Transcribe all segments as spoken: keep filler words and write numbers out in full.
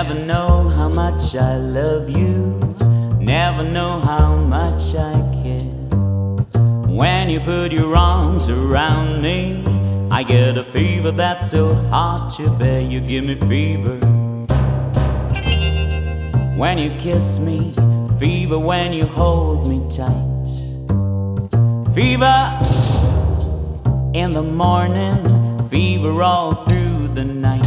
Never know how much I love you, never know how much I care. When you put your arms around me, I get a fever that's so hard to bear. You give me fever when you kiss me, fever when you hold me tight, fever in the morning, fever all through the night.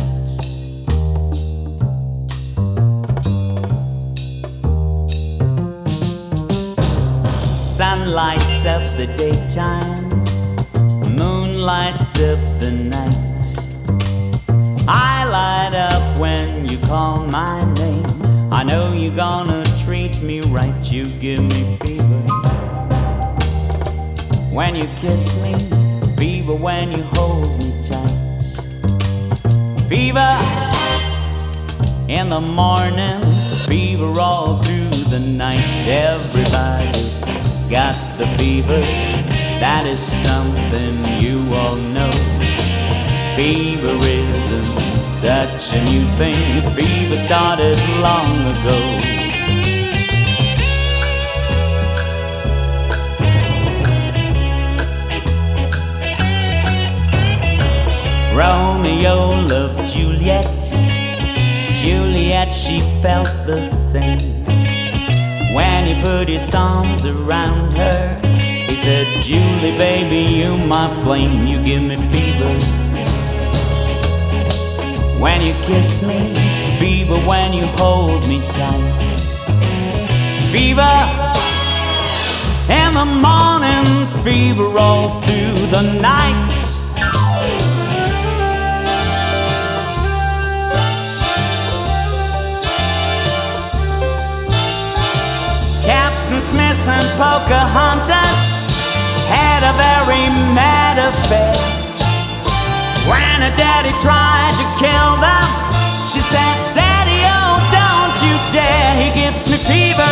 Sun lights up the daytime, moon lights up the night. I light up when you call my name. I know you're gonna treat me right. You give me fever when you kiss me, fever when you hold me tight, fever in the morning, fever all through the night. Everybody's got the fever, that is something you all know. Fever isn't such a new thing, fever started long ago. Romeo loved Juliet, Juliet, she felt the same. When he put his arms around her, he said, Julie, baby, you my flame. You give me fever when you kiss me, fever when you hold me tight, fever in the morning, fever all through the night. Captain Smith and Pocahontas had a very mad affair. When her daddy tried to kill them, she said, Daddy, oh, don't you dare. He gives me fever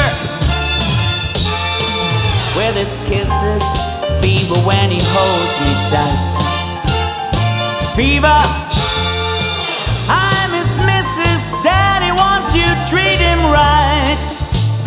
with his kisses, fever when he holds me tight, fever, I miss Missus Daddy, won't you treat him right?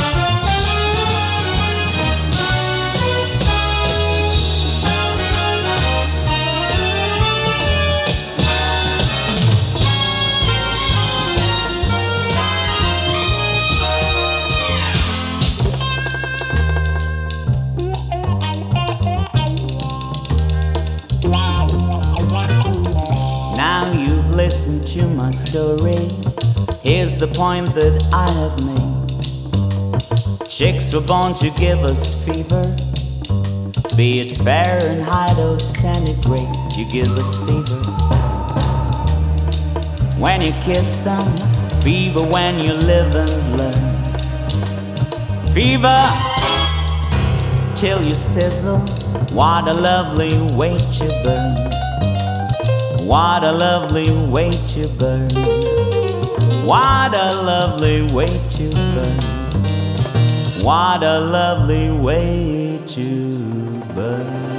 Now you've listened to my story. Here's the point that I have made. Chicks were born to give us fever, be it Fahrenheit or centigrade. You give us fever when you kiss them, fever when you live and learn, fever till you sizzle. What a lovely way to burn, what a lovely way to burn, what a lovely way to burn, what a lovely way to burn.